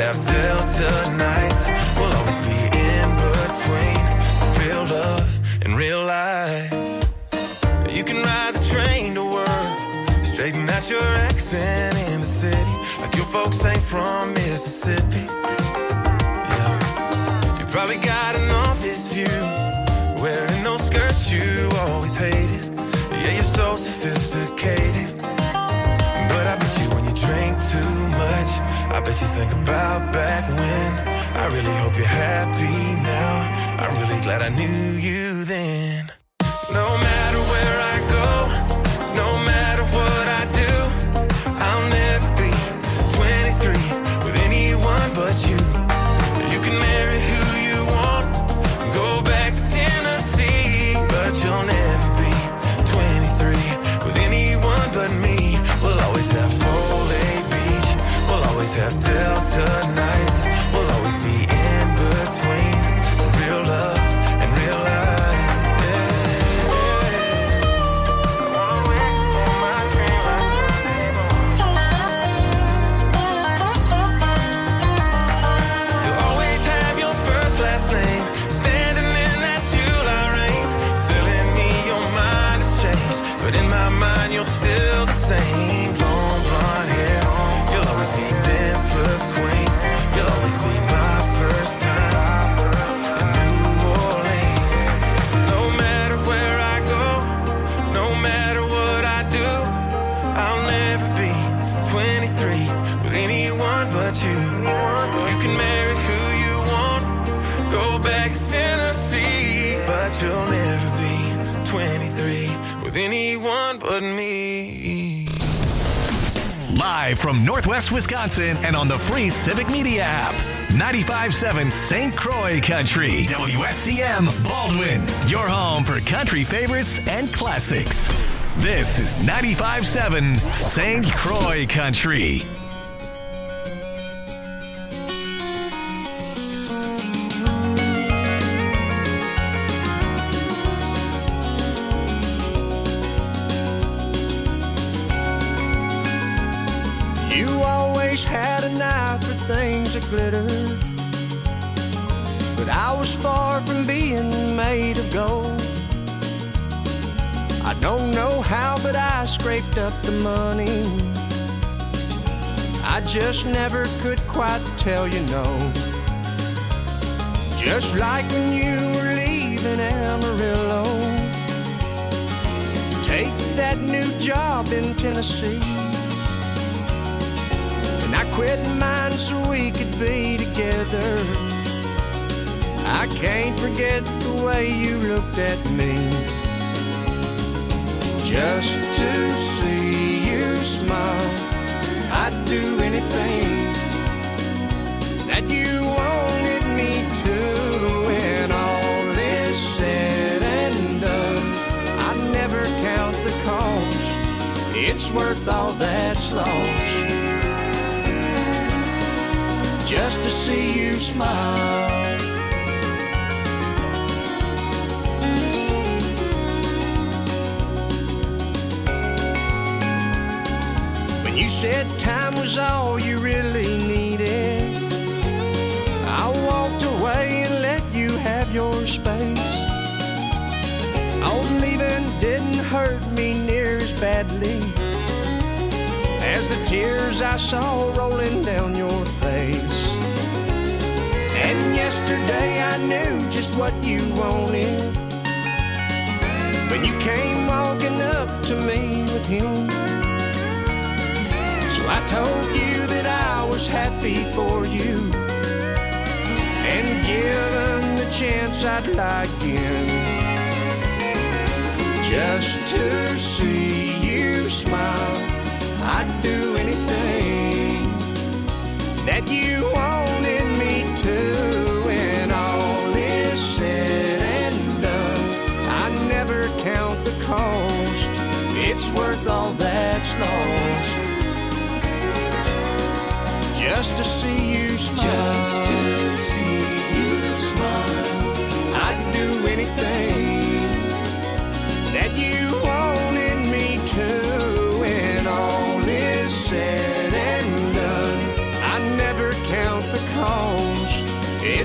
have Delta nights. We'll always be in between real love and real life. You can ride the train to work, straighten out your accent in the city, like your folks ain't from Mississippi. Yeah, you probably got an office view, wearing those skirts you always hated. Yeah, you're so sophisticated, but I bet you when you drink too much, I bet you think about back when. I really hope you're happy now. I'm really glad I knew you then. No matter where I go, no matter what I do, I'll never be 23 with anyone but you. You can marry who you want, go back to Tennessee, but you'll never be 23 with anyone but me. We'll always have Foley Beach, we'll always have Delta nights. We'll always be in between real love and real life. Last name, standing in that July rain, telling me your mind has changed, but in my mind you're still the same. Long blonde hair, you'll always be Memphis queen, you'll always be my first time in New Orleans. No matter where I go, no matter what I do, I'll never be 23 with anyone but you. You can marry who you want, go back to Tennessee, but you'll never be 23 with anyone but me. Live from Northwest Wisconsin and on the free Civic Media app. 95.7 St. Croix Country. WSCM Baldwin. Your home for country favorites and classics. This is 95.7 St. Croix Country. Had an eye for things that glitter, but I was far from being made of gold. I don't know how, but I scraped up the money. I just never could quite tell you no. Just like when you were leaving Amarillo, take that new job in Tennessee. I quit mine so we could be together. I can't forget the way you looked at me. Just to see you smile, I'd do anything that you wanted me to. When all is said and done, I'd never count the cost. It's worth all that's lost, just to see you smile. When you said time was all you really needed, I walked away and let you have your space. Oh, leaving didn't hurt me near as badly as the tears I saw rolling down your face. And yesterday I knew just what you wanted when you came walking up to me with him. So I told you that I was happy for you, and given the chance I'd lie again, just to see you smile. I'd do anything that you wanted me to. When all is said and done, I never count the cost. It's worth all that's lost, just to see you smile. Just to see you smile. I'd do anything that you wanted me to. When all is said and done, I never count the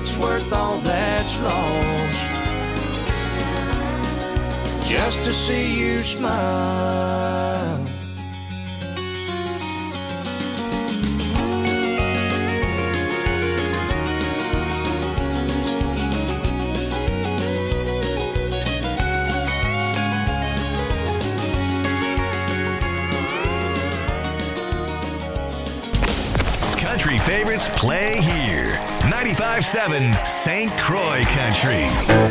it's worth all that's lost just to see you smile. Country favorites play here. 95.7 St. Croix Country.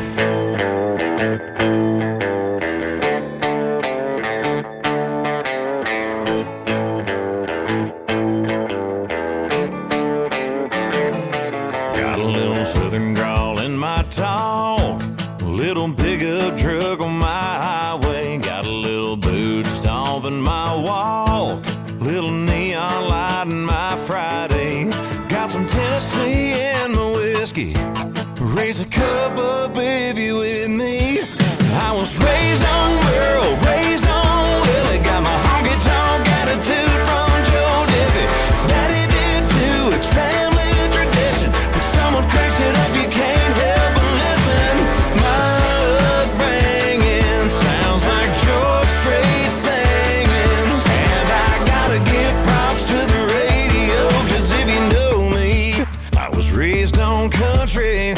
Got a little southern drawl in my talk, a little pickup truck on my highway, got a little boot stomp in my walk, little neon light in my Friday, got some Tennessee in my whiskey, raise a cup up if you with me. I was raised on Merle, raised on Willie, got my honky tonk attitude from Joe Diffie. Daddy did too, it's family tradition. When someone cranks it up, you can't help but listen. My upbringing sounds like George Strait singing, and I gotta give props to the radio, 'cause if you know me, I was raised on country.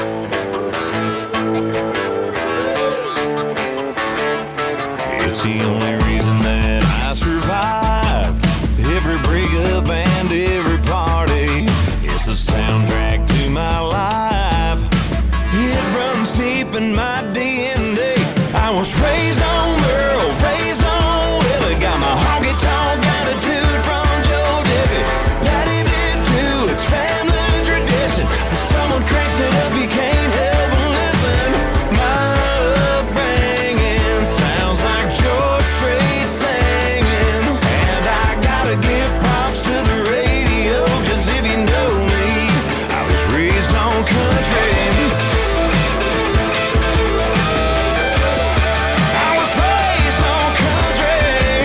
It's the only reason that I survived every breakup and every party. It's the soundtrack to my life. It runs deep in my DNA. I was raised on Merle, raised on Willie, got my honky tonk attitude from Joe Diffie. Daddy did too, it's family tradition. When someone cranks it up, you can't help but listen. My upbringing sounds like George Strait singing, and I gotta give props to the radio, 'cause if you know me, I was raised on country. I was raised on country.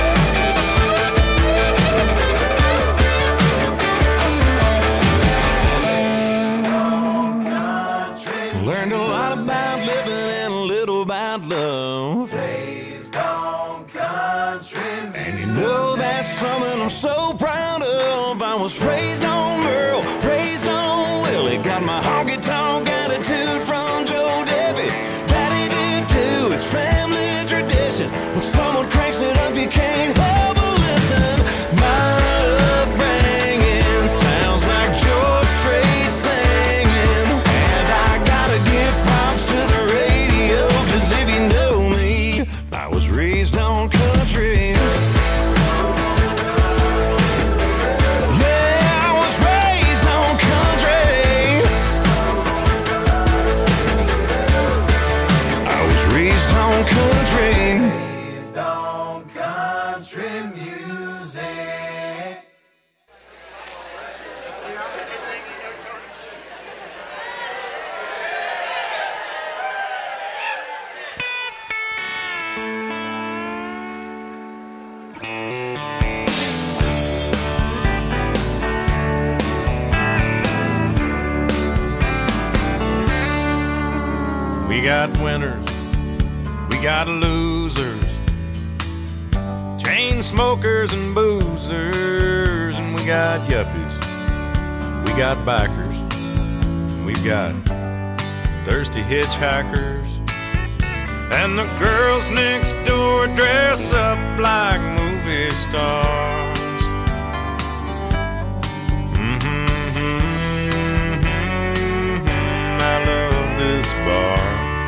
Learned a lot about living and a little about love. Raised on country. And you know that's something I'm so proud of. I was raised on Merle, raised on Willie, got my honky tonk attitude from Joe Diffie. Daddy did too, it's family tradition. When someone cranks it up, you can't help but listen. My upbringing sounds like George Strait singing, and I gotta give props to the radio, 'cause if you know me, I was raised on country. Yeah, I was raised on country. I was raised on country. Raised on country music. We got winners, we got losers, chain smokers and boozers, and we got yuppies, we got bikers, we've got thirsty hitchhikers, and the girls next door dress up like movie stars. I love this bar.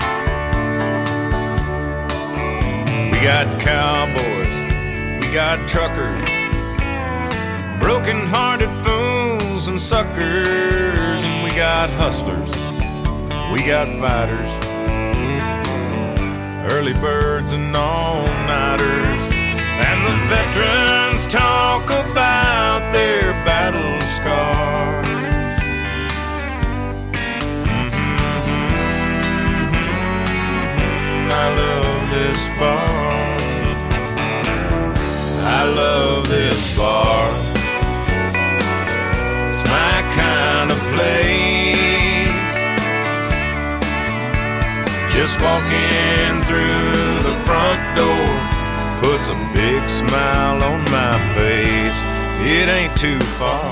We got cowboys, we got truckers, broken-hearted fools and suckers, and we got hustlers, we got fighters, early birds and all-nighters, and the veterans talk about their battle scars. I love this bar. I love this bar. It's my kind of place. Just walking through the front door puts a big smile on my face. It ain't too far.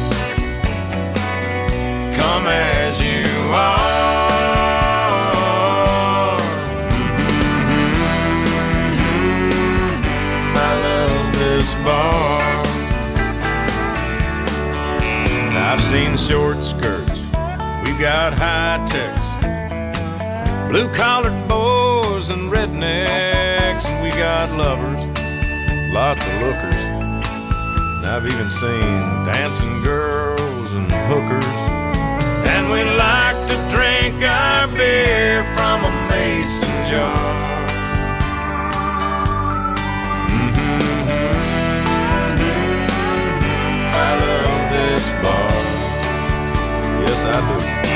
Come as you are. I love this bar. I've seen short skirts, we've got high techs, blue-collared boys and rednecks, and we got lovers, lots of lookers. And I've even seen dancing girls and hookers. And we like to drink our beer from a mason jar. I love this bar. Yes, I do.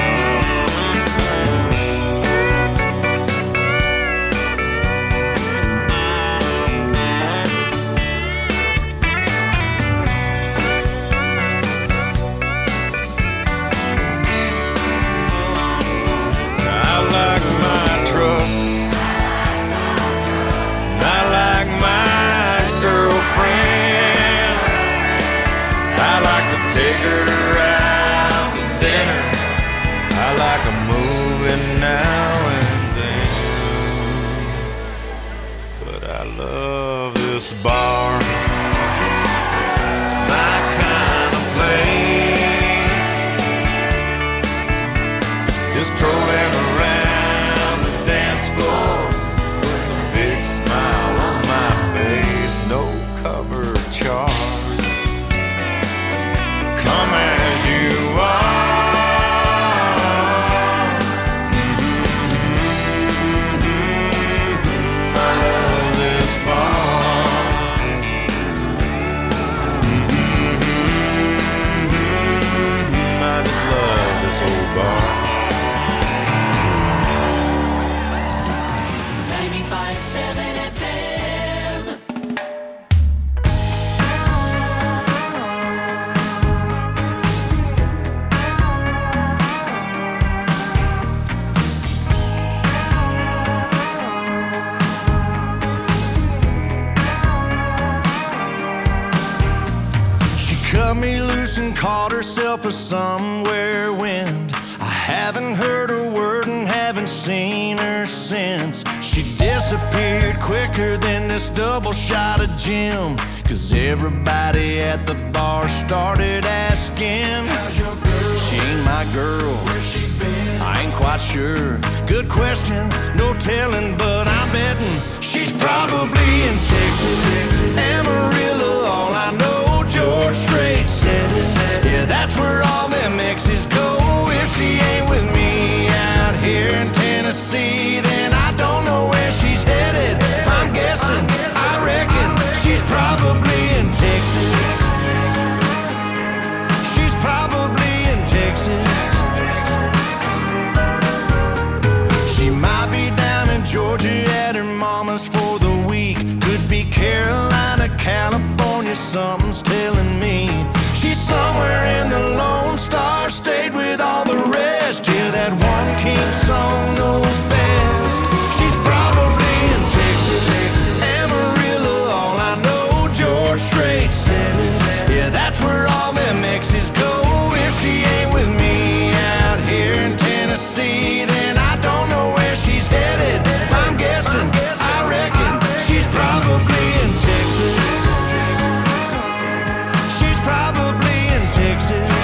Take her out to dinner. I like a movie now and then. But I love this bar. It's my kind of place. Just strolling around the dance floor puts a big smile on my face. No cover charge. Come as you are. I love this bar. I just love this old bar. 95.7 FM. Cut me loose and caught herself a somewhere wind. I haven't heard a word and haven't seen her since. She disappeared quicker than this double shot of gin. 'Cause everybody at the bar started asking, how's your girl? She ain't my girl. Where's she been? I ain't quite sure. Good question, no telling, but I'm betting she's probably in Texas, Amarillo. All I know, George Strait said it. Yeah, that's where all them exes go. If she ain't with me out here in Tennessee, then I don't know where she's headed. If I'm guessing, I reckon she's probably in Texas. She's probably in Texas. She might be down in Georgia at her mama's for the week. Could be Carolina, California, something's telling me. She's somewhere in the Lone Star State with all the rest. Yeah, that one king song knows best. She's probably in Texas, Amarillo. All I know, George Strait said it. Yeah, that's where all them exes go. If she ain't with me out here in Tennessee, then I don't know where she's headed. If I'm guessing, I reckon she's probably in Texas. She's probably in Texas.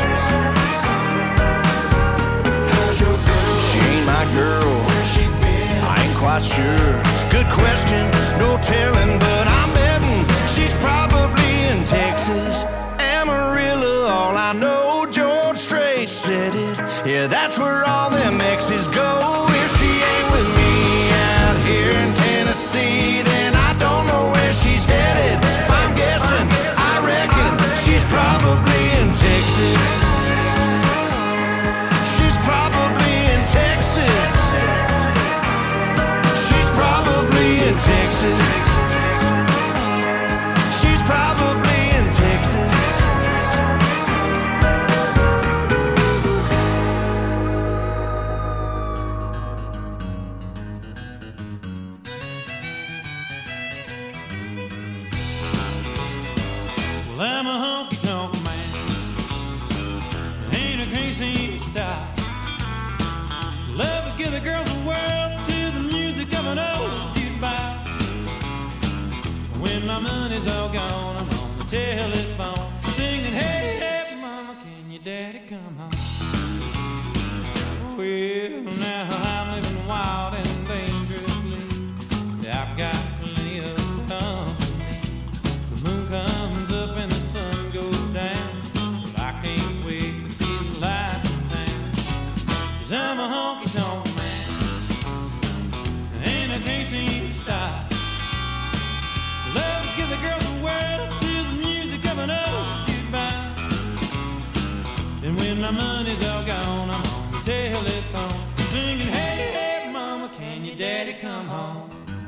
How's your girl? She ain't my girl. Where's she been? I ain't quite sure. Good question, no telling, but I'm betting she's probably in Texas, Amarillo. All I know, George Strait said it. Yeah, that's where all them exes go. If she ain't with me out here in Tennessee, then I don't know where she's headed. If I'm guessing, I reckon she's probably in Texas. She's probably in Texas. She's probably in Texas. She's probably in Texas. Well, I'm a honky-tonk man. Ain't a crazy style. Love to give the girls the world to the music of an old jukebox. When my money's all gone, I'm on the telephone singing, hey, hey, mama, can your daddy come home? Well, now I'm living wild and dangerously. I've got plenty of company. The moon comes up and the sun goes down. But I can't wait to see the lights in town. 'Cause I'm a honky-tonk man, and I can't seem to stop. Love to give the girls the world to the music of an old jukebox. And when my money's all gone, I'm on the telephone singing, hey, hey, mama, can your daddy come home?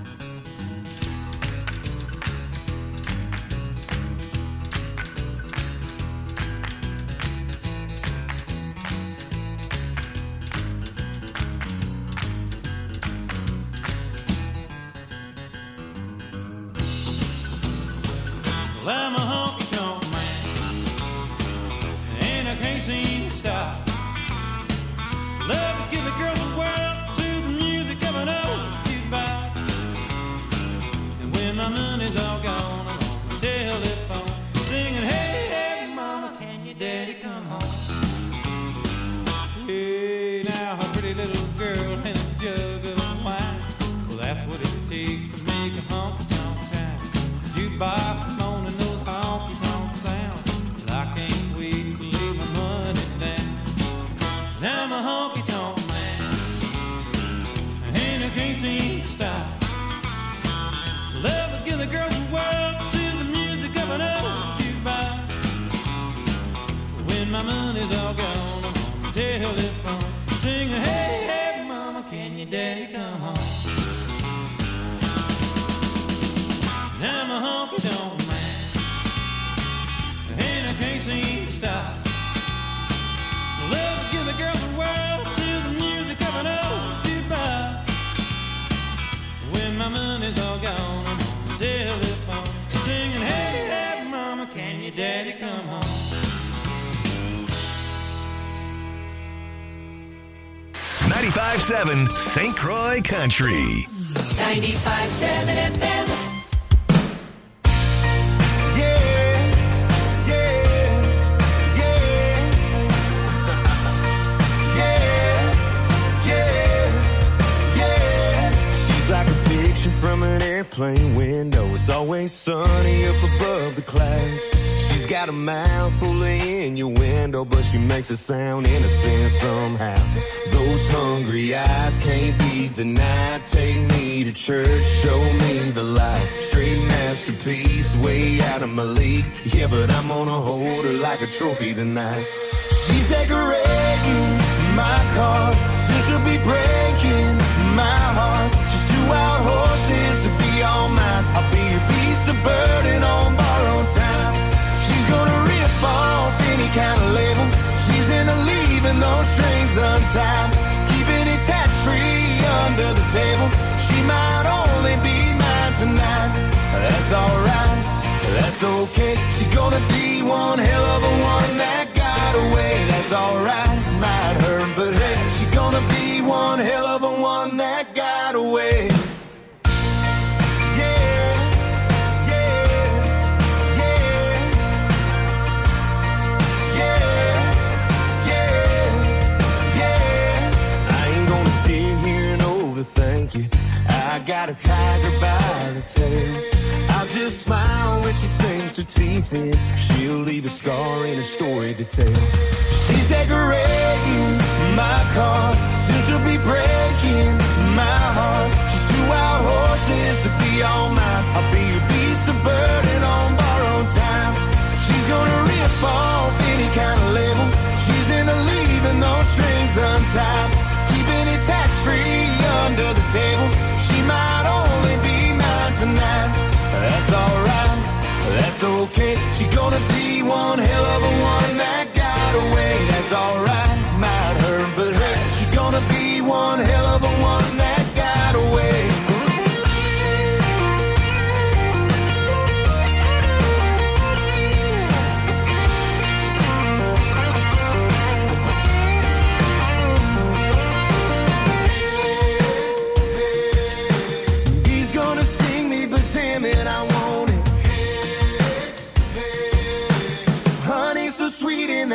Well, I'm a honky-tonk man, and I can't seem to stop. Love to give the girls the world to the music of an old jukebox. And when my money's all gone, I'm on the telephone singing, hey, hey, mama, can your daddy come home? Hey, now a pretty little girl and a jug of wine. Well, that's what it takes to make a honky-tonk town. The jukebox moaning those honky-tonk sounds. But I can't wait to lay my money down. 'Cause I'm a honky-tonk man, and I can't seem to stop. Love to give the girls the world to the music of an old jukebox. When my money's all gone, I'm on the telephone singing, hey, hey, mama, can your daddy come home? I'm a honky-tonk man, and I can't seem to stop. Love to give the girls the world to the music of an old jukebox. When my money's all gone, I'm on the telephone singing, hey, hey, mama, can your daddy come home? 95.7 St. Croix Country. 95.7 FM. From an airplane window, it's always sunny up above the clouds. She's got a mouth full of innuendo, but she makes it sound innocent somehow. Those hungry eyes can't be denied. Take me to church, show me the light. Straight masterpiece, way out of my league. Yeah, but I'm gonna hold her like a trophy tonight. She's decorating my car, soon she'll be breaking my heart. She's two wild horses to be all mine. I'll be your beast of burden on borrowed time. She's gonna rip off any kind of label. She's into leaving those strings untied, keeping it tax-free under the table. She might only be mine tonight. That's alright, that's okay. She's gonna be one hell of a one that got away. That's alright, might hurt, but hey, she's gonna be one hell of a one that got away. Thank you. I got a tiger by the tail. I'll just smile when she sinks her teeth in. She'll leave a scar in her story to tell. She's decorating my car, soon she'll be breaking my heart. She's two wild horses to be all mine. I'll be your beast of burden on borrowed time. She's gonna rip off any kind of label. She's into leaving those strings untied, keeping it tax-free under the table. She might only be mine tonight. That's alright, that's okay. She's gonna be one hell of a one that got away. That's alright, might hurt, but hey, she's gonna be one hell of a one that got away.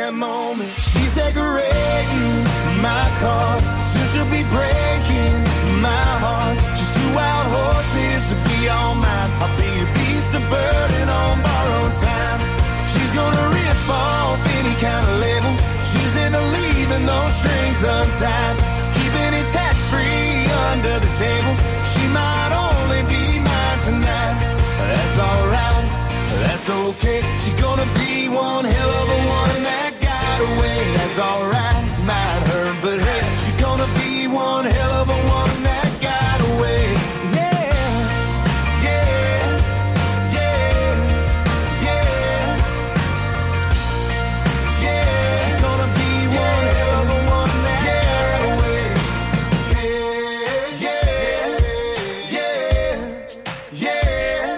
that moment. She's decorating my car, soon she'll be breaking my heart. She's two wild horses to be all mine. I'll be a beast of burden on borrowed time. She's gonna rip off any kind of label. She's into leaving those strings untied, keeping it tax-free under the table. She might only be mine tonight. That's alright, that's okay. She's gonna be one hell of a one that got away. That's alright, might hurt, but hey, she's gonna be one hell of a one that got away. Yeah, yeah, yeah, yeah, yeah. She's gonna be one hell of a one that got away. Yeah, yeah, yeah, yeah.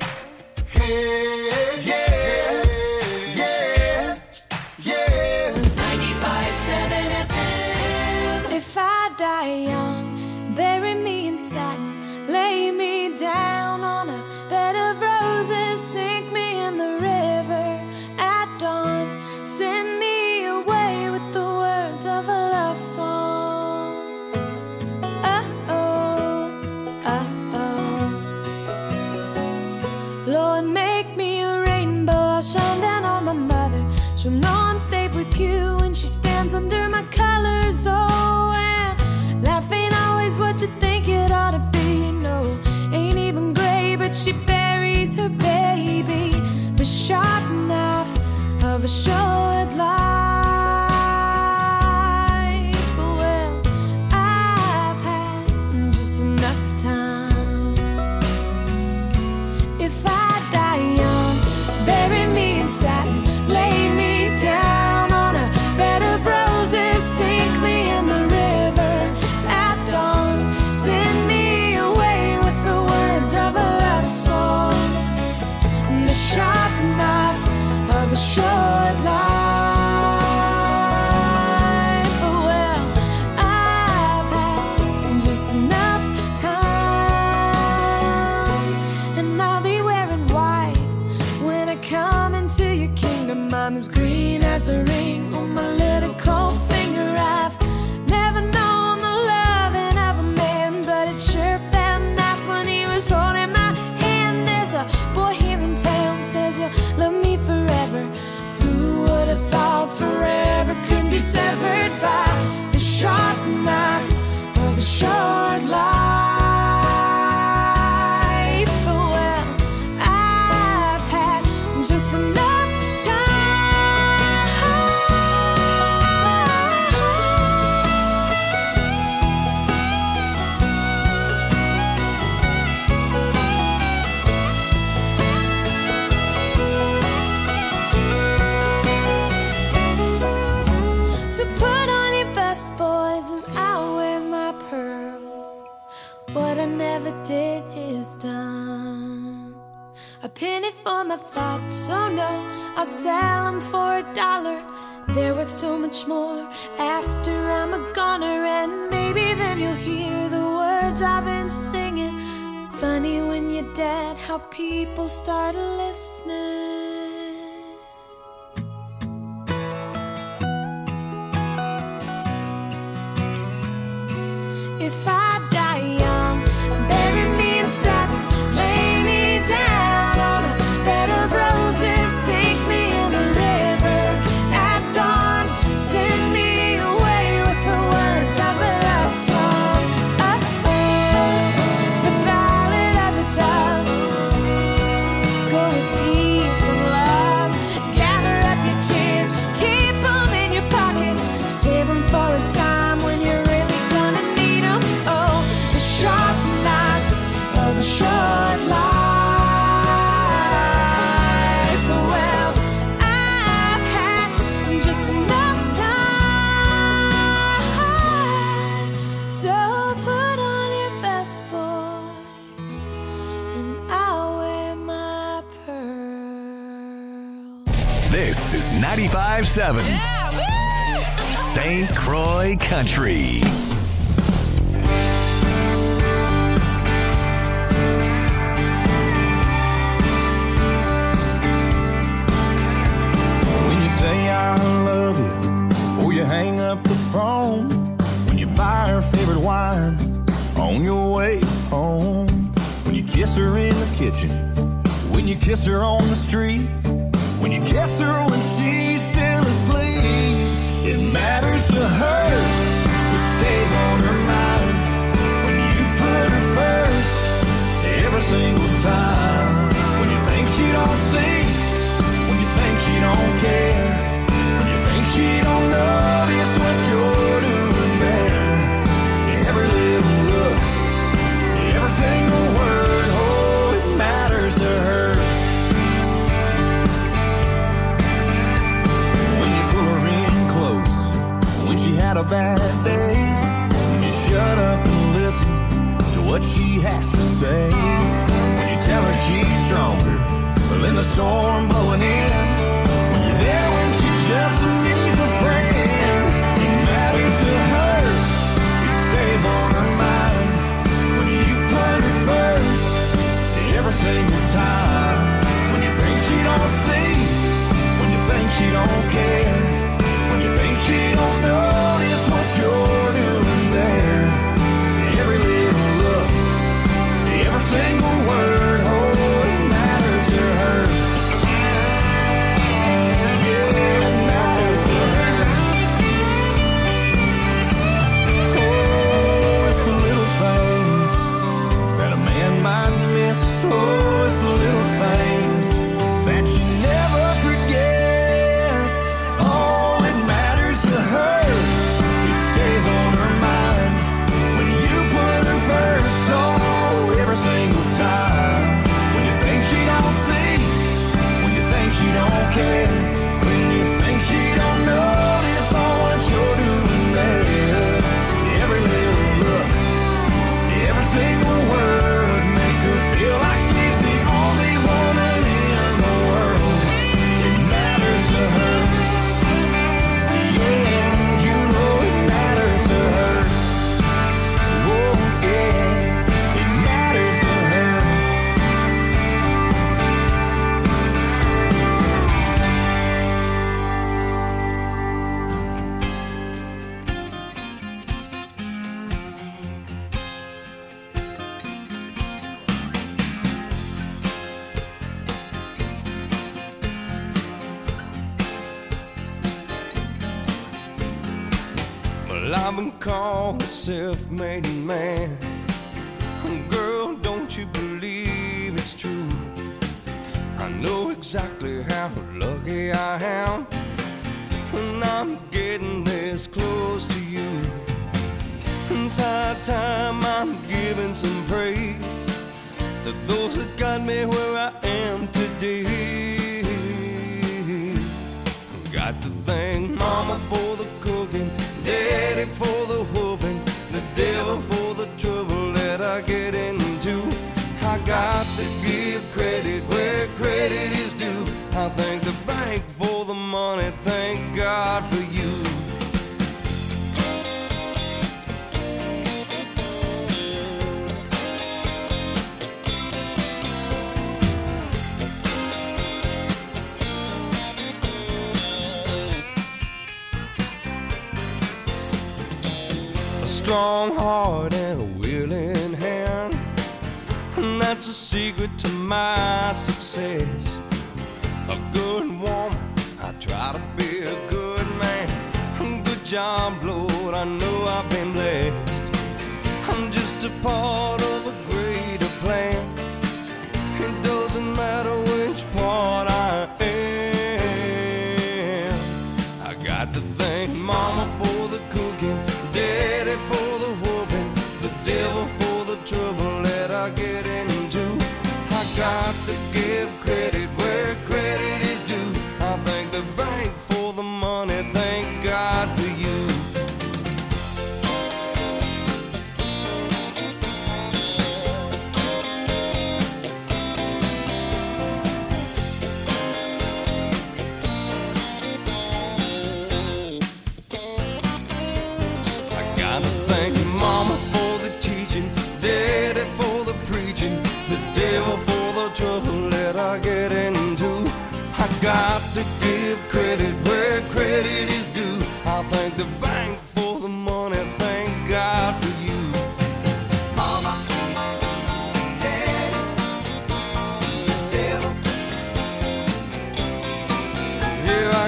If I die young, bury me in satin, lay me down on a bed of roses, sink me in the river at dawn, send me away with the words of a love song. Oh, oh, oh. Lord, make me a rainbow, I'll shine down on my mother. She'll know I'm safe with you when she stands under my colors. Oh, and life ain't always what you think it ought to be. No, ain't even gray, but she buries her baby. The sharp knife of a short life. Well, I've had just enough time. If I die young, bury me in satin, lay me down on a bed of roses, sink me in the river at dawn, send me away with the words of a love song. The sharp knife of a short life. Well, I've had just enough time, and I'll be wearing white when I come into your kingdom. I'm as green as the ring on my little cold finger. I've never known the loving of a man, but it sure felt nice when he was holding my hand. There's a boy here in town says you'll love me forever. Who would have thought forever could be severed by the sharp knife of a short life? Well, I've had just enough So put on your best boys and I'll wear my pearls. What I never did is done. A penny for my thoughts, oh no, I'll sell them for $1. They're worth so much more after I'm a goner. And maybe then you'll hear the words I've been singing. Funny when you're dead how people start listening. If I die young, bury me in satin, lay me down on a bed of roses, sink me in the river at dawn, send me away with the words of a love song. Oh, the ballad of the dove. Go with peace and love, gather up your tears, keep them in your pocket, save them for a time when you're really gonna need them. Oh, the sharp knife of a short life. Well, I've had just enough time. So put on your best boys and I'll wear my pearl. This is 95.7 St. Croix Country. When you say I love up the phone when you buy her favorite wine on your way home, when you kiss her in the kitchen, when you kiss her on the street, when you kiss her when she's still asleep. It matters to her, it stays on her mind when you put her first every single time. When you think she don't see, when you think she don't care, when you think she don't notice what you're doing there. Every little look, every single word, oh, it matters to her. When you pull her in close, when she had a bad day, when you shut up and listen to what she has to say, when you tell her she's stronger than the storm blowing in, when you're there when she just needs a friend. It matters to her, it stays on her mind when you put her first every single time. When you think she don't see, when you think she don't care, when you think she don't notice what you're doing there. Every little look, every single word, oh, it matters to her. Yeah, it matters to her. Oh, it's the little things that a man might miss. Oh, it's the little things that she never forgets. Oh, it matters to her, it stays on her mind when you put her first. Oh, every single time. When you think she don't see, when you think she don't care, when you think she don't notice all what you're doing there. Every little look, every single word, make her feel like she's the only woman in the world. It matters to her. Yeah, you know it matters to her. Oh, yeah, it matters to her. Well, I've been called a self-made man. Girl, don't you believe it's true? I know exactly how lucky I am when I'm getting this close to you. It's high time I'm giving some praise to those that got me where I am today. Got to thank Mama for the cooking, Daddy for the whooping, the devil for the trouble that I get into. I got to give credit where credit is due. I thank the bank for the money, thank God for you. A strong heart and a willing hand, and that's a secret to my success. A good woman, I try to be a good man. Good job, Lord, I know I've been blessed. I'm just a part of a greater plan. It doesn't matter which part I am. I got to thank Mama for the cooking, Daddy for the whooping, the devil for the trouble that I get into. I got to give credit where credit is due. I thank the bank for the money, thank God for you.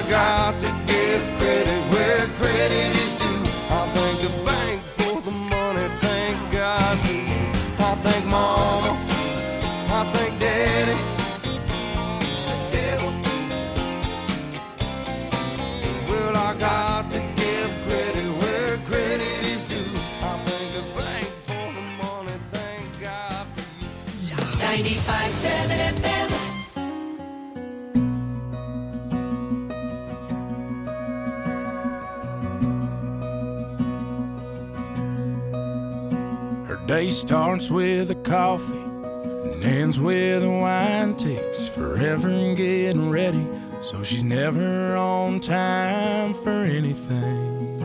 got to give credit where credit is due. I thank the bank for the money, thank God for you. I thank Mama, I thank Daddy, the devil. Well, I got to give credit where credit is due. I thank the bank for the money, thank God for you. 95.7 FM. Day starts with a coffee and ends with a wine. Takes forever in getting ready, so she's never on time for anything.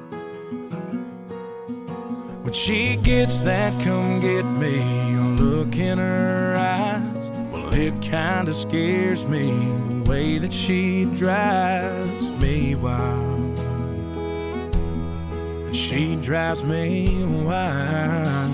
When she gets that come get me look in her eyes, well, it kinda scares me the way that she drives me wild. She drives me wild.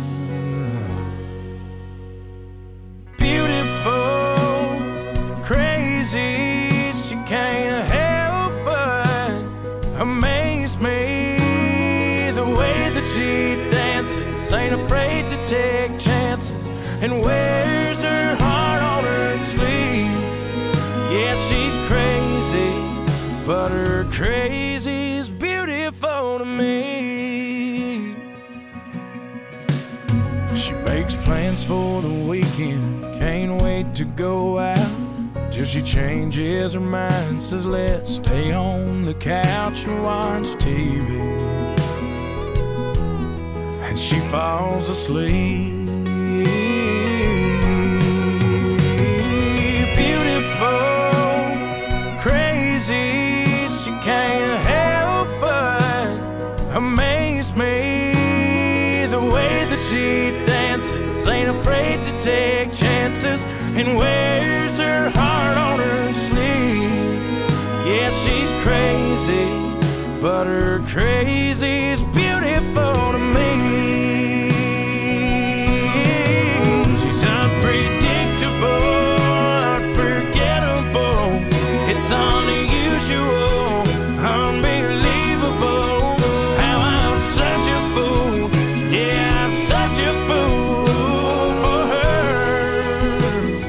Beautiful, crazy, she can't help but amaze me. The way that she dances, ain't afraid to take chances, and wears her heart on her sleeve. Yeah, she's crazy, but her crazy's beautiful to me. She makes plans for the weekend, can't wait to go out, till she changes her mind, says let's stay on the couch and watch TV. And she falls asleep. Beautiful, crazy, she can't help but amaze me. The way that she dances, ain't afraid to take chances, and wears her heart on her sleeve. Yeah, she's crazy, but her crazy's beautiful to me. She's unpredictable, unforgettable, it's unusual, unbelievable, how I'm such a fool. Yeah, I'm such a fool for her.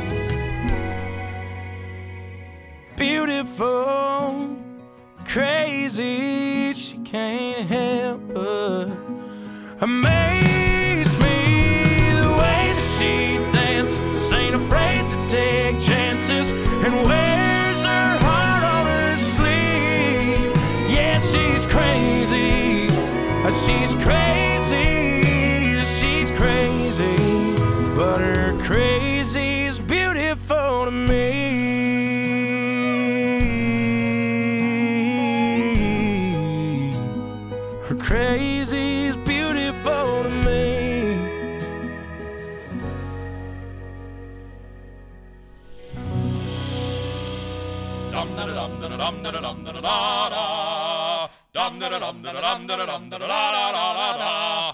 Beautiful, crazy, she can't help but amaze me. The way that she dances, ain't afraid to take chances, and wears her heart on her sleeve. Yeah, she's crazy, she's crazy, she's crazy, but her crazy's beautiful to me. Her crazy's beautiful to me. Dum da dum da dum da dum da da da. Dum da dum da dum da dum da da da da.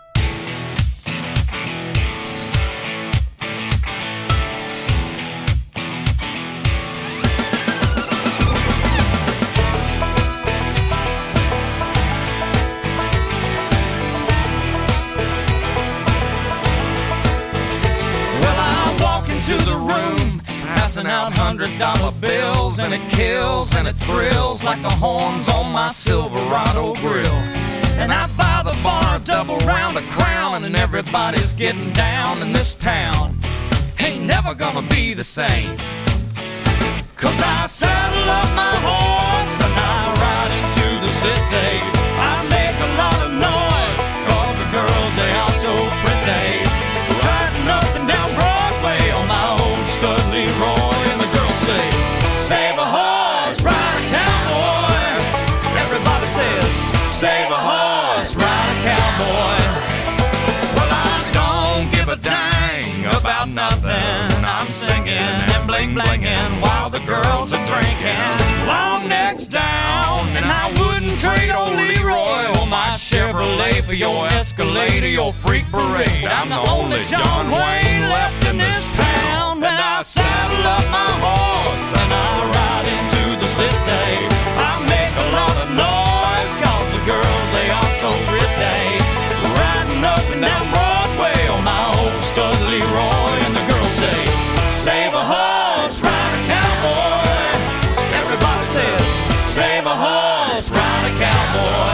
To the room, passing out $100 bills, and it kills and it thrills like the horns on my Silverado grill. And I buy the bar a double round of Crown, and everybody's getting down in this town. Ain't never gonna be the same, 'cause I saddle up my horse and I ride into the city. I make a lot of noise, 'cause the girls, they are so pretty. Riding up and down Broadway on my old stud Leroy, and the girls say, save a horse, ride a cowboy. Everybody says, save a horse, ride a cowboy. Well, I don't give a dang about nothing. I'm singing and bling-blinging while the girls are drinking. Long necks down, and I wouldn't trade old Leroy or my Chevrolet for your Escalade or your Freak Parade. I'm the only John Wayne left in this town, and I saddle up my horse and I ride into the city. I make a lot of noise, cause the girls, they are so pretty. Riding up and down Broadway on my old stud Leroy, and the girls say, save a horse, ride a cowboy. Everybody says, save a horse, ride a cowboy.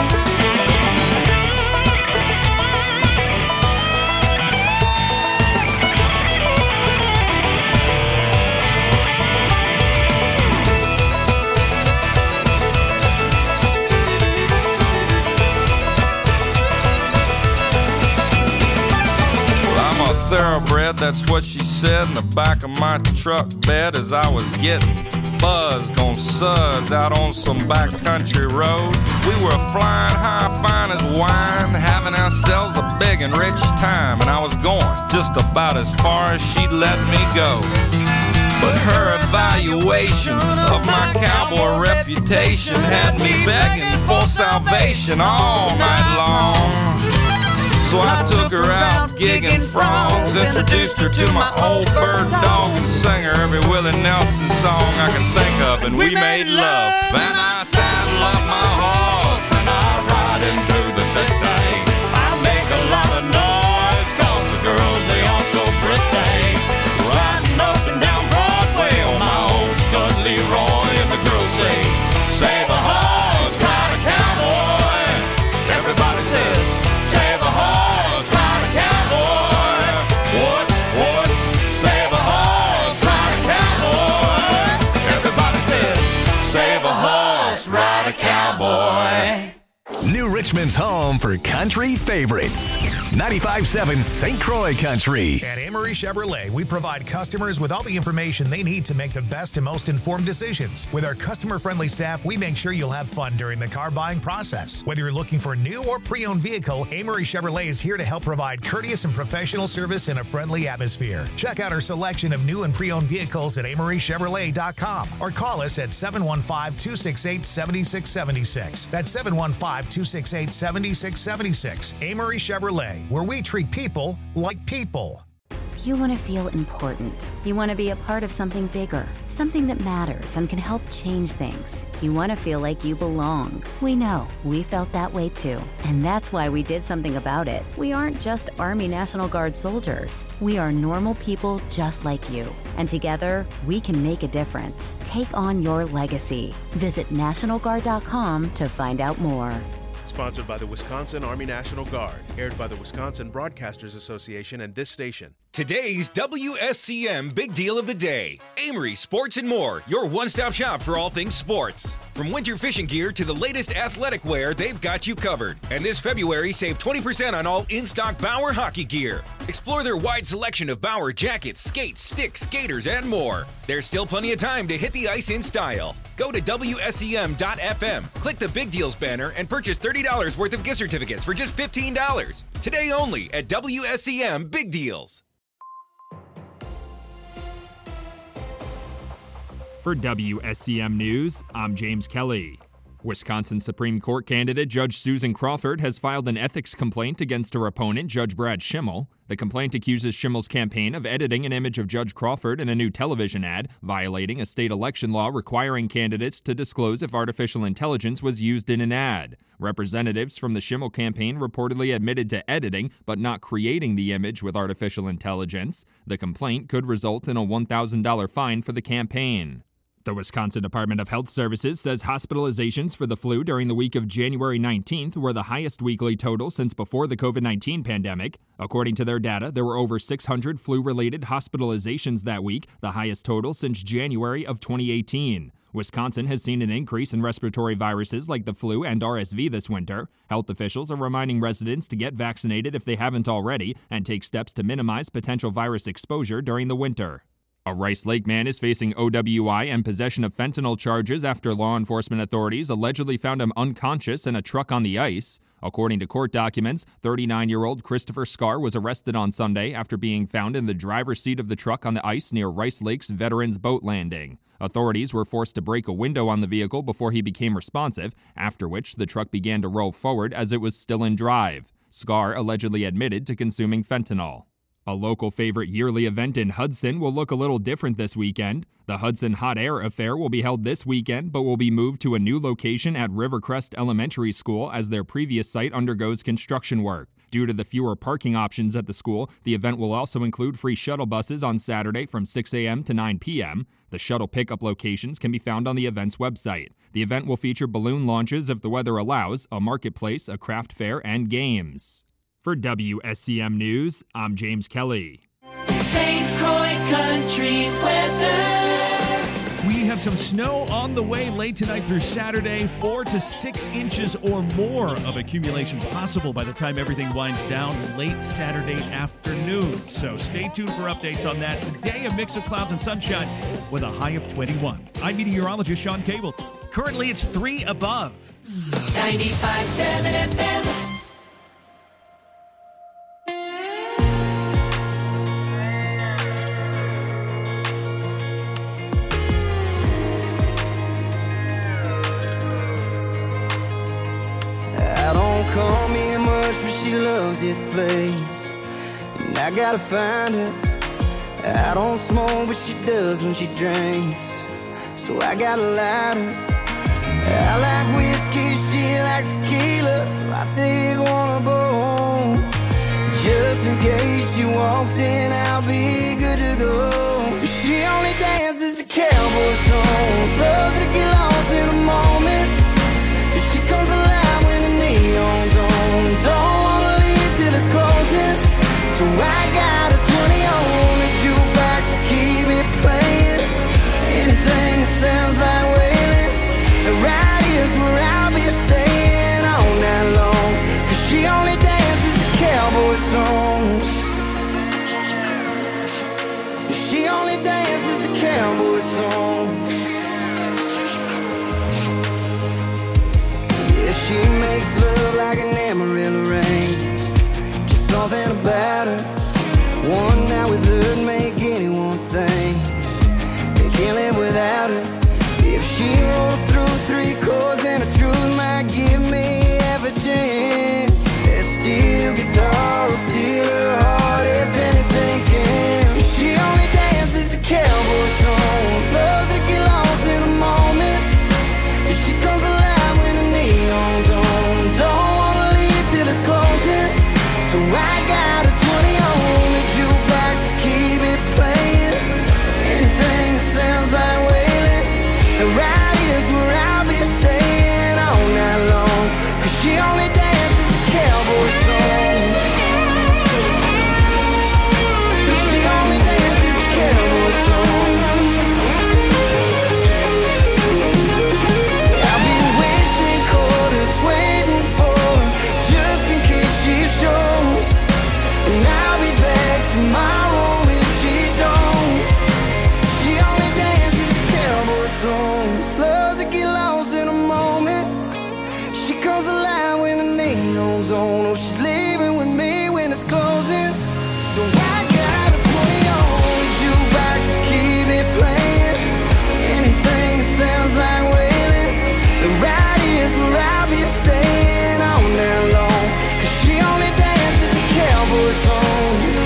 Thoroughbred, that's what she said in the back of my truck bed as I was getting buzzed on suds out on some backcountry road. We were flying high, fine as wine, having ourselves a big and rich time, and I was going just about as far as she'd let me go. But her evaluation of my cowboy reputation had me begging for salvation all night long. So I took her out gigging frogs, introduced her to my old bird dog, and sang her every Willie Nelson song I can think of, and we made love. Then I saddle up my horse and I ride him through the city. I make a lot of noise, cause the girls, they are so pretty. Riding up and down Broadway on my old stud Leroy, and the girls say, save a horse, ride a cowboy. Everybody says, save a horse, ride a cowboy. What? Save a horse, ride a cowboy. Everybody says, save a horse, ride a cowboy. New Richmond's home for country favorites. 95.7 St. Croix Country. At Amory Chevrolet, we provide customers with all the information they need to make the best and most informed decisions. With our customer-friendly staff, we make sure you'll have fun during the car buying process. Whether you're looking for a new or pre-owned vehicle, Amory Chevrolet is here to help provide courteous and professional service in a friendly atmosphere. Check out our selection of new and pre-owned vehicles at amorychevrolet.com or call us at 715-268-7676. That's 715-268-7676. Amory Chevrolet, where we treat people like people. You want to feel important. You want to be a part of something bigger, something that matters and can help change things. You want to feel like you belong. We know. We felt that way too. And that's why we did something about it. We aren't just Army National Guard soldiers. We are normal people just like you. And together, we can make a difference. Take on your legacy. Visit NationalGuard.com to find out more. Sponsored by the Wisconsin Army National Guard. Aired by the Wisconsin Broadcasters Association and this station. Today's WSCM Big Deal of the Day. Amory Sports and More, your one-stop shop for all things sports. From winter fishing gear to the latest athletic wear, they've got you covered. And this February, save 20% on all in-stock Bauer hockey gear. Explore their wide selection of Bauer jackets, skates, sticks, skaters, and more. There's still plenty of time to hit the ice in style. Go to WSCM.FM, click the Big Deals banner, and purchase $30 worth of gift certificates for just $15. Today only at WSCM Big Deals. For WSCM News, I'm James Kelly. Wisconsin Supreme Court candidate Judge Susan Crawford has filed an ethics complaint against her opponent, Judge Brad Schimmel. The complaint accuses Schimmel's campaign of editing an image of Judge Crawford in a new television ad, violating a state election law requiring candidates to disclose if artificial intelligence was used in an ad. Representatives from the Schimmel campaign reportedly admitted to editing, but not creating the image with artificial intelligence. The complaint could result in a $1,000 fine for the campaign. The Wisconsin Department of Health Services says hospitalizations for the flu during the week of January 19th were the highest weekly total since before the COVID-19 pandemic. According to their data, there were over 600 flu-related hospitalizations that week, the highest total since January of 2018. Wisconsin has seen an increase in respiratory viruses like the flu and RSV this winter. Health officials are reminding residents to get vaccinated if they haven't already and take steps to minimize potential virus exposure during the winter. A Rice Lake man is facing OWI and possession of fentanyl charges after law enforcement authorities allegedly found him unconscious in a truck on the ice. According to court documents, 39-year-old Christopher Scar was arrested on Sunday after being found in the driver's seat of the truck on the ice near Rice Lake's Veterans Boat Landing. Authorities were forced to break a window on the vehicle before he became responsive, after which the truck began to roll forward as it was still in drive. Scar allegedly admitted to consuming fentanyl. A local favorite yearly event in Hudson will look a little different this weekend. The Hudson Hot Air Affair will be held this weekend, but will be moved to a new location at Rivercrest Elementary School as their previous site undergoes construction work. Due to the fewer parking options at the school, the event will also include free shuttle buses on Saturday from 6 a.m. to 9 p.m. The shuttle pickup locations can be found on the event's website. The event will feature balloon launches if the weather allows, a marketplace, a craft fair, and games. For WSCM News, I'm James Kelly. St. Croix Country weather. We have some snow on the way late tonight through Saturday, 4 to 6 inches or more of accumulation possible by the time everything winds down late Saturday afternoon. So stay tuned for updates on that. Today, a mix of clouds and sunshine with a high of 21. I'm meteorologist Sean Cable. Currently, it's 3 above. 95.7 FM. Call me much, but she loves this place, and I gotta find her. I don't smoke, but she does when she drinks, so I gotta light her. I like whiskey, she likes tequila, so I take one of both. Just in case she walks in, I'll be good to go. She only dances to cowboy songs, loves to get lost in the moment. She comes alive when the neon's on. Don't wanna leave till it's closing, so I got a 20 on the jukebox to keep it playing. Anything that sounds like wailing, right here's where I'll be staying all night long. 'Cause she only dances to cowboy songs. She only dances to cowboy songs. She makes love like an Amarillo rain. Just something about her. One night with her'd make anyone think they can't live without her. If she rolls through 3 chords and the truth might give me half a chance, that steel guitar will steal her heart if anything can. She only dances to cowboy songs, loves to get lost in a moment. She comes alive when the neon's on. Don't wanna leave till it's closing, so I got a 20 on the jukebox to keep it playing. Anything that sounds like wailing, and right here's where I'll be staying all night long. 'Cause she only dances to cowboy songs. She only dances to cowboy songs. Tomorrow if she don't. She only dances to cowboy songs, loves to get lost in a moment. She comes alive when the neon's on. Oh, she's leaving with me when it's closing, so I got a 20 on the jukebox to keep it playing. Anything that sounds like wailing, and right here's where I'll be staying all night long. 'Cause she only dances to cowboy songs.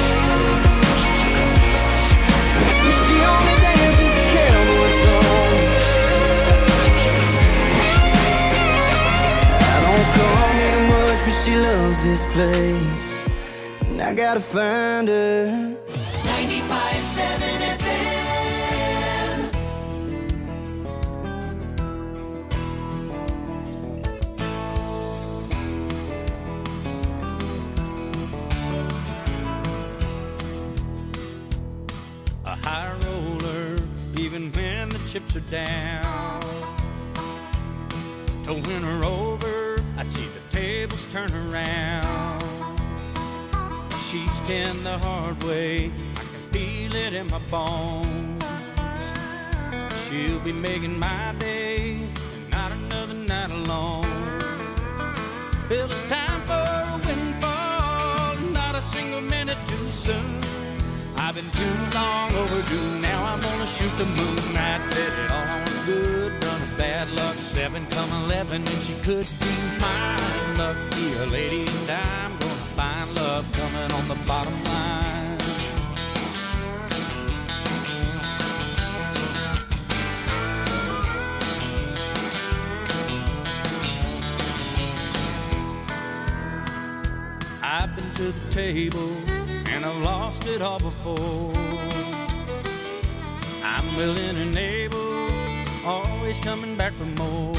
She loves this place, and I gotta find her. 95.7 FM. A high roller, even when the chips are down. To win her over, I'd see the tables turn around. She's 10 the hard way, I can feel it in my bones. She'll be making my day, and not another night alone. Well, it's time for a windfall, not a single minute too soon. I've been too long overdue, now I'm gonna shoot the moon. I'd bet it all on a good run of bad luck, 7 come 11, and she could be mine. Lucky a lady, and I'm gonna find love coming on the bottom line. to the table, and I've lost it all before. I'm willing and able, always coming back for more.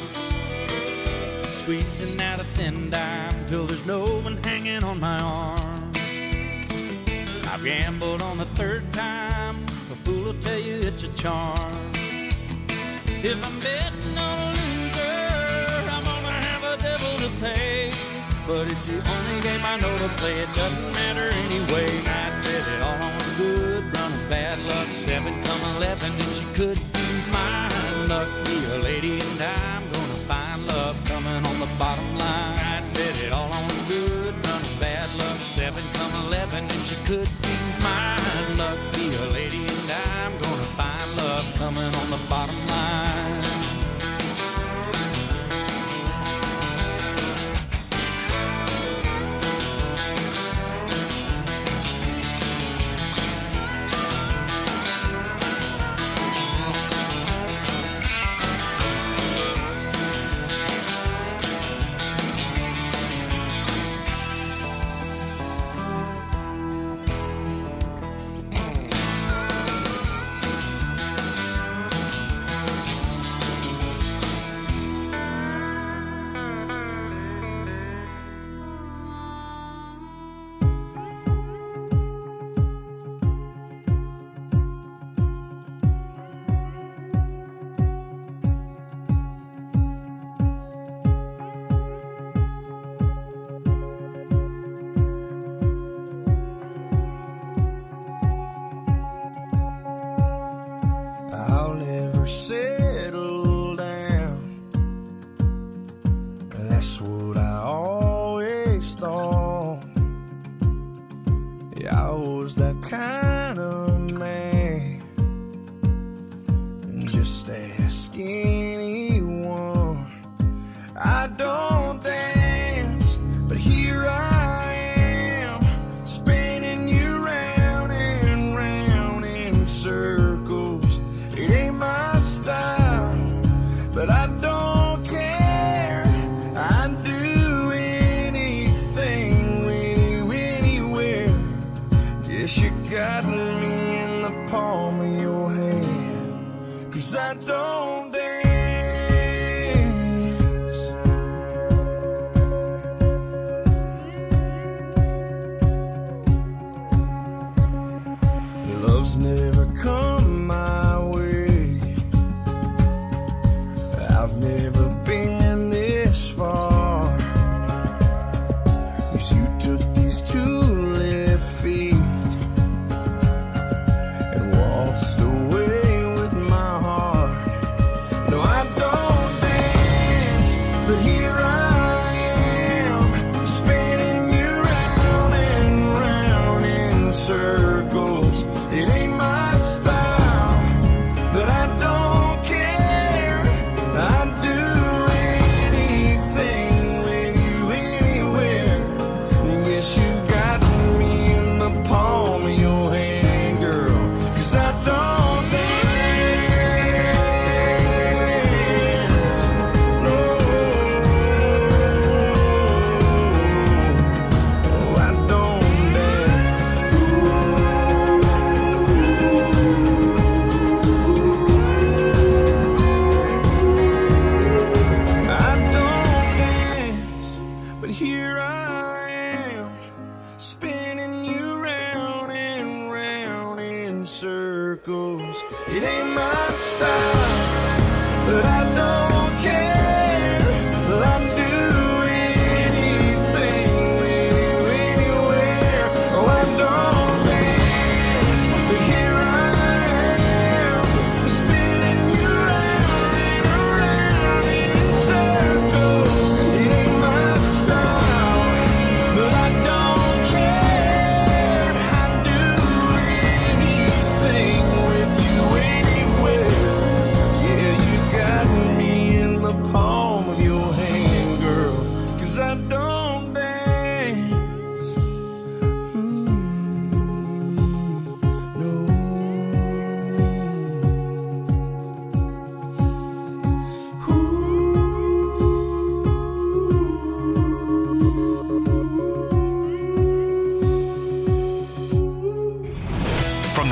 Squeezing out a thin dime till there's no one hanging on my arm. I've gambled on the third time, a fool will tell you it's a charm. If I'm betting on a loser, I'm gonna have a devil to pay. But it's the only game I know to play, it doesn't matter anyway. I bet it all on good, run of bad luck, 7 come 11, and she could be mine. Luck be a lady, and I'm gonna find love coming on the bottom line. I bet it all on good, run of bad luck, 7 come 11, and she could be mine. Luck be a lady, and I'm gonna find love coming on the bottom line. I'll never settle down. That's what I always thought. Yeah, I was that kind of man. Just ask anyone. I don't dance, but here I am, spinning you round and round in circles. It ain't my style, but I don't care. I'd do anything with you anywhere. Guess you got me in the palm of your hand, 'cause I don't dance. Love's never come my way. I've never been this far, 'cause you took these 2 left feet and waltzed away with my heart. No, I don't dance, but here I am, spinning you round and round in circles. It ain't my style, but I don't care. I'd do anything with you anywhere. Guess you got me in the palm of your hand, girl, 'cause I don't dance. No.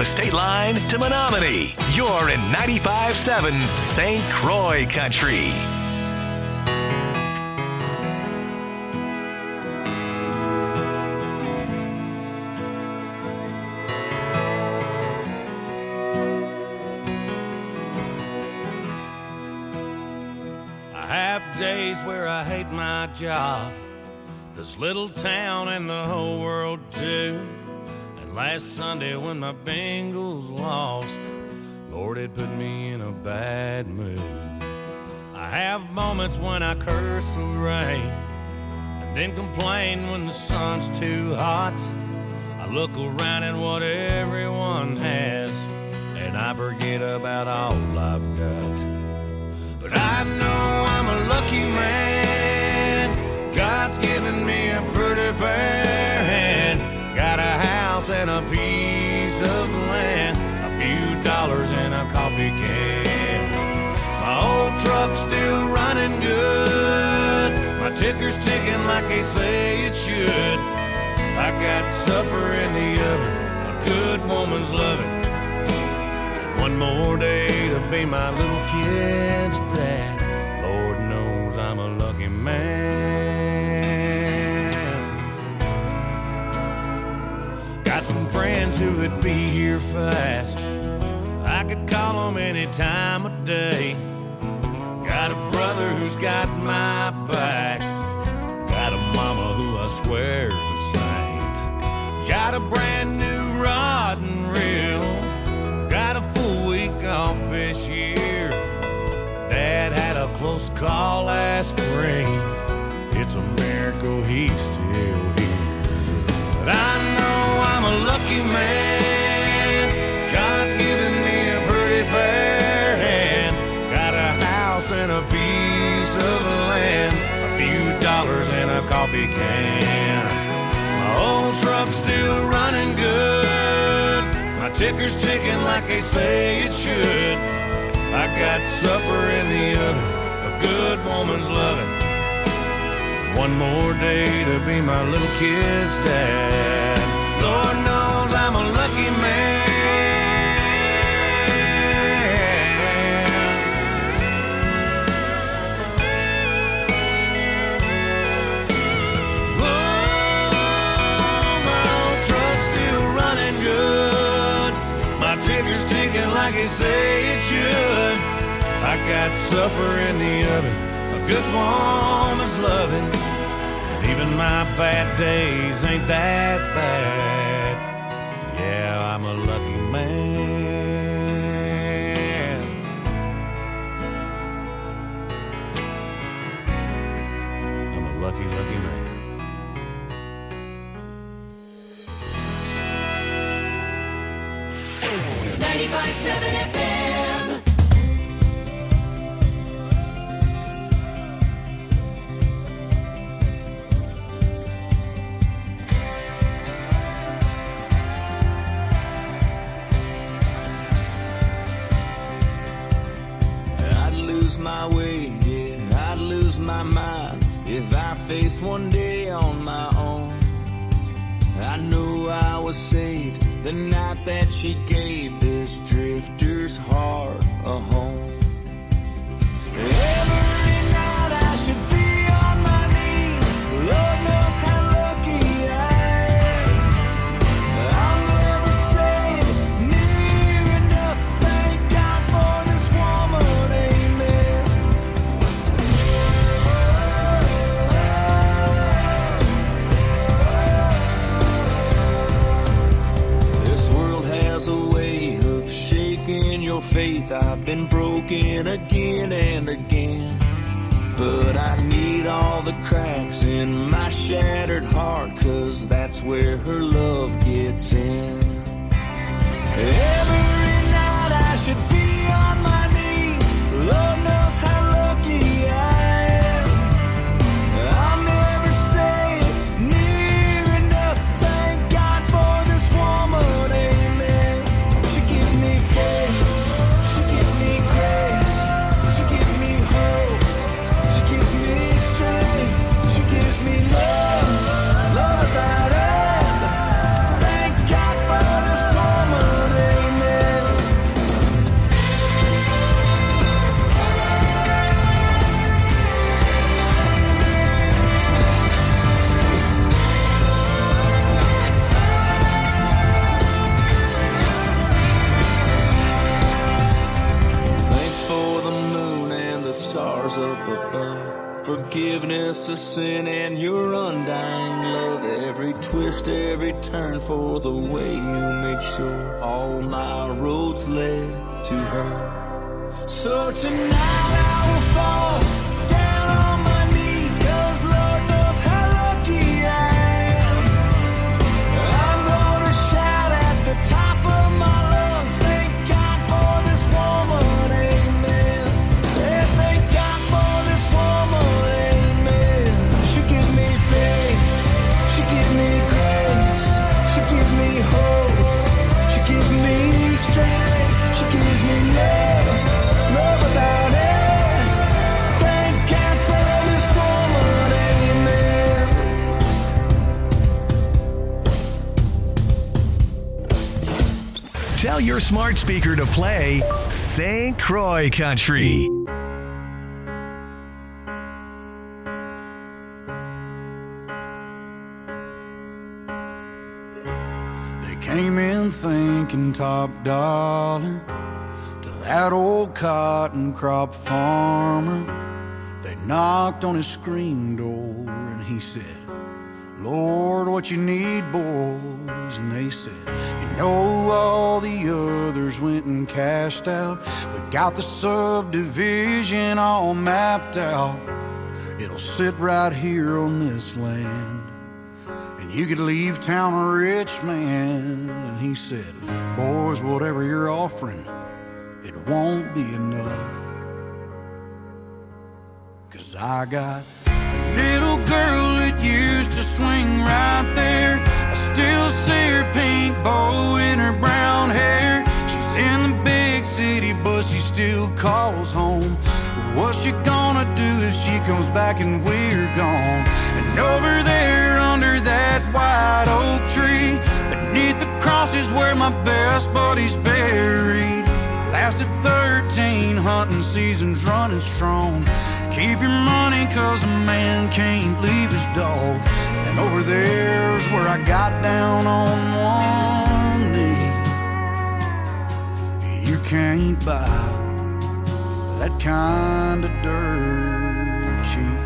the state line to Menominee. You're in 95.7 St. Croix Country. I have days where I hate my job, this little town and the whole world too. And last Sunday when my Bengals lost, Lord, it put me in a bad mood. I have moments when I curse the rain and then complain when the sun's too hot. I look around at what everyone has and I forget about all I've got. But I know I'm a lucky man. God's given me a pretty fair hand. Got a house and a piece of land, a few dollars and a coffee can. My old truck's still running good. My ticker's ticking like they say it should. I got supper in the oven, a good woman's loving. One more day to be my little kid's dad. Lord knows I'm a lucky man. Got some friends who would be here fast. I could call them any time of day. Got a brother who's got my back. Got a mama who I swear's a saint. Got a brand new rod and reel. Got a full week off this year. Dad had a close call last spring. It's a miracle he's still here. But I know I'm a lucky man. God's given me a pretty fair hand. Got a house and a piece of land, a few dollars and a coffee can. My old truck's still running good. My ticker's ticking like they say it should. I got supper in the oven, a good woman's loving. One more day to be my little kid's dad. Lord knows I'm a lucky man. Ticker's ticking like they say it should. I got supper in the oven, a good woman's loving. Even my bad days ain't that bad. Yeah, I'm a lucky man. I'm a lucky, lucky man. 95.7 FM. I'd lose my way, yeah, I'd lose my mind if I faced one day on my own. I knew I was saved the night that she gave this drifter's heart a home. Every night I should be on my knees. Lord knows how lucky I am. I'll never say it near enough. Thank God for this woman, amen. This world has a way of shaking your faith. I've been broken again and again, but I need all the cracks in my shattered heart, 'cause that's where her love gets in. Every night I should be on my knees. Lord knows how lucky I am. I'll never say it near enough. Thank God for this woman, amen. She gives me faith, she gives me grace, she gives me hope, she gives me strength, she gives me love, love without end. Thank God for this woman, amen. up above. Forgiveness of sin and your undying love. Every twist, every turn for the way you make sure all my roads led to her. So tonight I will fall down on my knees, 'cause Lord knows how lucky I am. I'm gonna shout at the top of my lungs, thank God for this woman, amen. Yeah, thank God for this woman, amen. She gives me faith, she gives me grace, she gives me hope, she gives me strength, she gives me love, love without end. Thank God for this woman, amen. Tell your smart speaker to play St. Croix Country. They came in thinking top dollar to that old cotton crop farmer. They knocked on his screen door and he said, Lord, what you need, boys? And they said, you know, all the others went and cashed out. We got the subdivision all mapped out. It'll sit right here on this land, and you could leave town a rich man. And he said, boys, whatever you're offering, it won't be enough. 'Cause I got a little girl that used to swing right there. I still see her pink bow in her brown hair. She's in the big city, but she still calls home. What's she gonna do if she comes back and we're gone? And over there under that white oak tree, beneath the cross is where my best buddy's buried. Lasted 13 hunting seasons running strong. Keep your money, 'cause a man can't leave his dog. And over there's where I got down on one knee. You can't buy that kind of dirt cheap.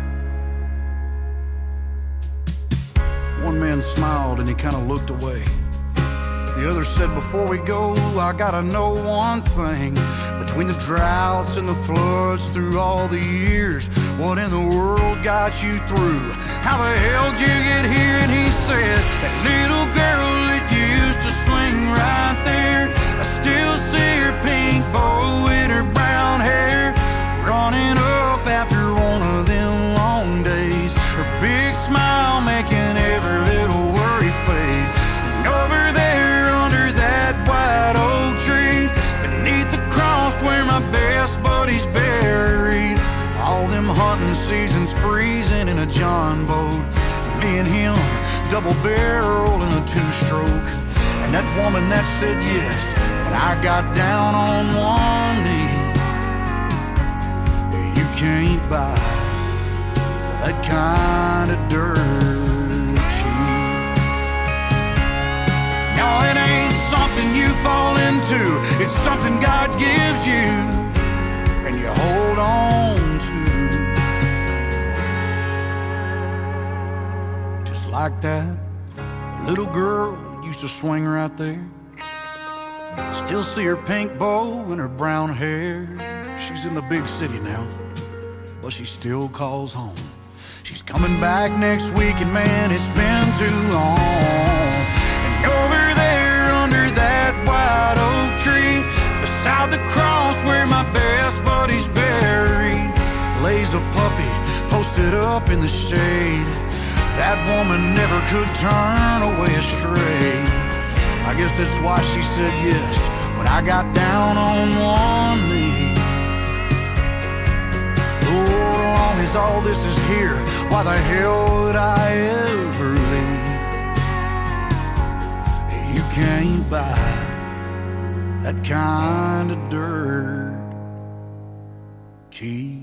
One man smiled and he kind of looked away. The other said, before we go, I gotta know one thing. Between the droughts and the floods through all the years, what in the world got you through? How the hell did you get here? And he said, that little girl that used to swing right there, I still see her pink bow in her brown hair, running up after one of them long days, her big smile making every little worry fade. And over there under that white oak tree, beneath the cross where my best buddy's buried, all them hunting seasons freezing in a John boat, me and him double barrel in a two-stroke. And that woman that said yes, but I got down on one knee. You can't buy that kind of dirt cheap. No, it ain't something you fall into, it's something God gives you and you hold on to. Just like that little girl used to swing right there. I still see her pink bow and her brown hair. She's in the big city now, but she still calls home. She's coming back next week, and man, it's been too long. And over there under that white oak tree, beside the cross where my best buddy's buried, lays a puppy posted up in the shade. That woman never could turn away astray. I guess that's why she said yes when I got down on one knee. Lord, as long as all this is here, why the hell would I ever leave? You can't buy that kind of dirt cheap.